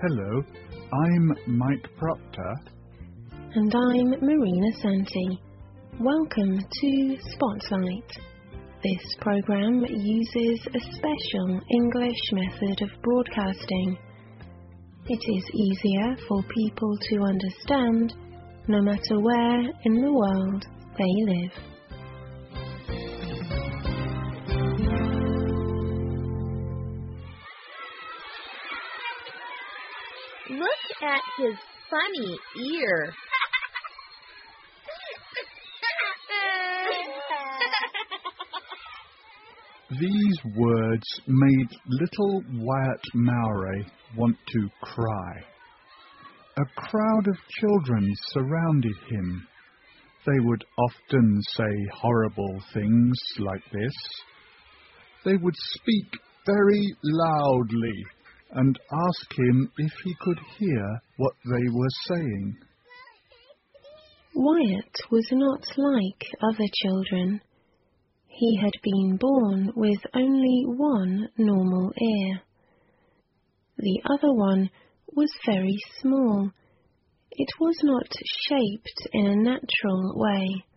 Hello, I'm Mike Proctor. And I'm Marina Santi. Welcome to Spotlight. This program uses a special English method of broadcasting. It is easier for people to understand no matter where in the world they live. Look at his funny ear. These words made little Wyatt Mowry want to cry. A crowd of children surrounded him. They would often say horrible things like this. They would speak very loudly and ask him if he could hear what they were saying. Wyatt was not like other children. He had been born with only one normal ear. The other one was very small. It was not shaped in a natural way.